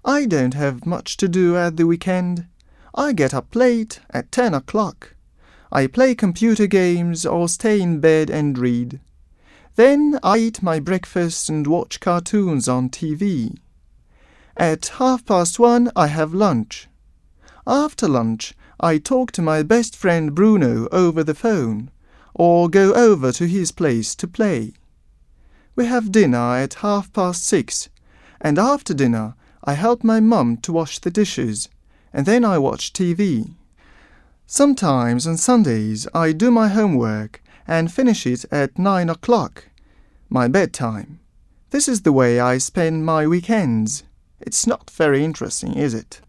I don't have much to do at the weekend. I get up late, at 10 o'clock. I play computer games or stay in bed and read. Then I eat my breakfast and watch cartoons on TV. At 1:30 I have lunch. After lunch, I talk to my best friend Bruno over the phone, or go over to his place to play. We have dinner at 6:30, and after dinner I help my mum to wash the dishes, and then I watch TV. Sometimes on Sundays I do my homework and finish it at 9 o'clock, my bedtime. This is the way I spend my weekends. It's not very interesting, is it?